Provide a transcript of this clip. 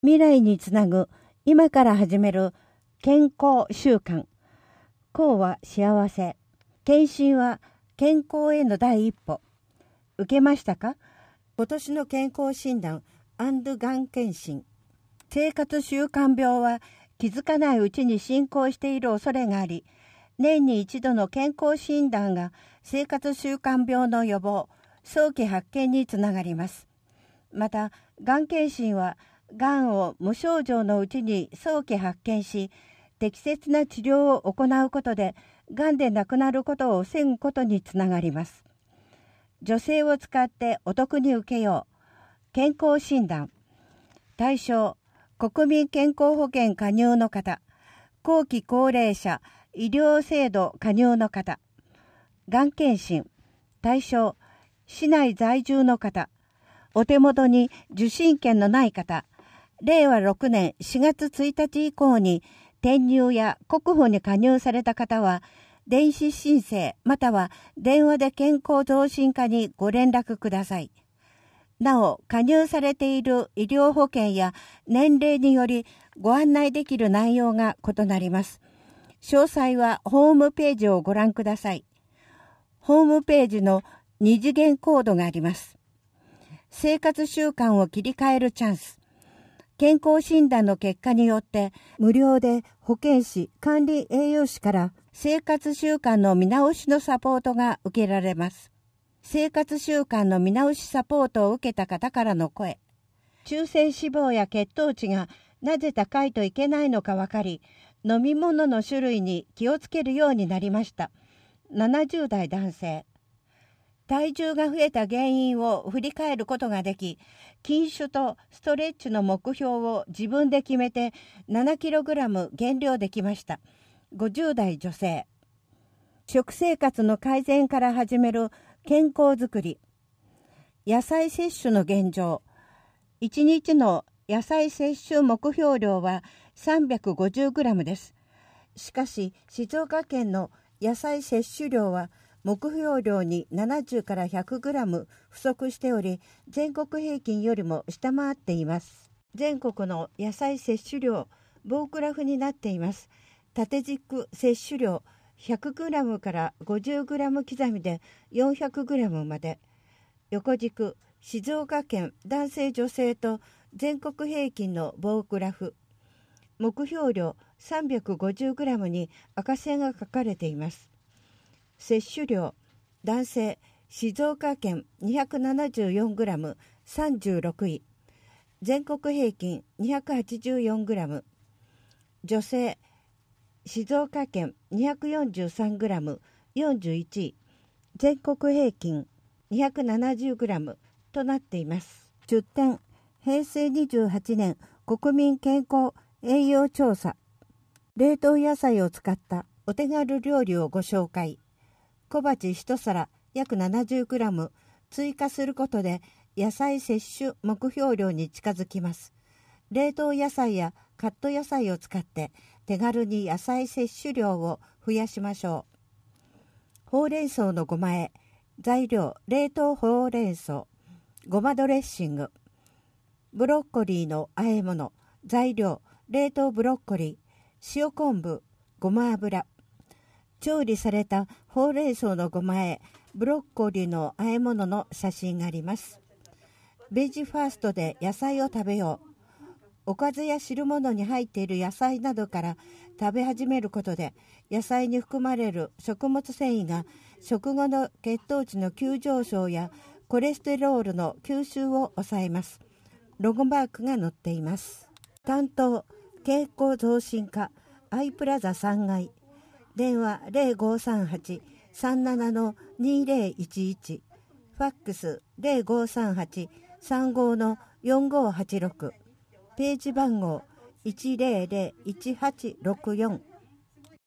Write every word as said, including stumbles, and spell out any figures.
未来につなぐ今から始める健康習慣。幸は幸せ。検診は健康への第一歩。受けましたか？今年の健康診断&がん検診。生活習慣病は気づかないうちに進行している恐れがあり、年に一度の健康診断が生活習慣病の予防、早期発見につながります。また、がん検診はがんを無症状のうちに早期発見し、適切な治療を行うことで、がんで亡くなることを防ぐことにつながります。女性を使ってお得に受けよう。健康診断。対象、国民健康保険加入の方、後期高齢者、医療制度加入の方。がん検診。対象、市内在住の方、お手元に受診券のない方、れいわろくねんしがつついたち以降に転入や国保に加入された方は、電子申請または電話で健康増進課にご連絡ください。なお、加入されている医療保険や年齢によりご案内できる内容が異なります。詳細はホームページをご覧ください。ホームページの二次元コードがあります。生活習慣を切り替えるチャンス。健康診断の結果によって無料で保健師、管理栄養士から生活習慣の見直しのサポートが受けられます。生活習慣の見直しサポートを受けた方からの声。中性脂肪や血糖値がなぜ高いといけないのか分かり、飲み物の種類に気をつけるようになりました。ななじゅうだい男性。体重が増えた原因を振り返ることができ、筋腫とストレッチの目標を自分で決めて ななキログラム 減量できました。ごじゅうだい女性。食生活の改善から始める健康づくり。野菜摂取の現状。いちにちの野菜摂取目標量は さんびゃくごじゅうグラム です。しかし、静岡県の野菜摂取量は目標量にななじゅうからひゃくグラム不足しており、全国平均よりも下回っています。全国の野菜摂取量、棒グラフになっています。縦軸摂取量、ひゃくグラムからごじゅうグラム刻みでよんひゃくグラムまで。横軸、静岡県男性女性と全国平均の棒グラフ。目標量さんびゃくごじゅうグラムに赤線が書かれています。摂取量、男性、静岡県 にひゃくななじゅうよんグラム、さんじゅうろくい。全国平均 にひゃくはちじゅうよんグラム。女性、静岡県 にひゃくよんじゅうさんグラム、よんじゅういちい。全国平均 にひゃくななじゅうグラム となっています。じゅってん、へいせいにじゅうはちねん国民健康栄養調査。冷凍野菜を使ったお手軽料理をご紹介。小鉢一皿約 ななじゅうグラム 追加することで野菜摂取目標量に近づきます。冷凍野菜やカット野菜を使って手軽に野菜摂取量を増やしましょう。ほうれん草のごま和え。材料、冷凍ほうれん草。ごまドレッシング。ブロッコリーの和え物。材料、冷凍ブロッコリー。塩昆布。ごま油。調理されたほうれん草のごま和え、ブロッコリーの和え物の写真があります。ベジファーストで野菜を食べよう。おかずや汁物に入っている野菜などから食べ始めることで、野菜に含まれる食物繊維が食後の血糖値の急上昇やコレステロールの吸収を抑えます。ロゴマークが載っています。担当、健康増進課、アイプラザさんがい。電話 ゼロごさんはち さんなな のにゼロいちいち。ファックス ゼロごさんはち さんご のよんごはちろく。ページ番号 いちゼロゼロ いちはちろくよん。